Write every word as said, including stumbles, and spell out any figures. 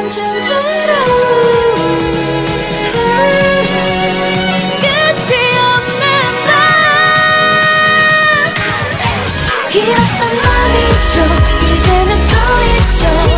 점처럼 끝이 없는 밤 귀엽단 말이죠. 이제는 또 잊죠.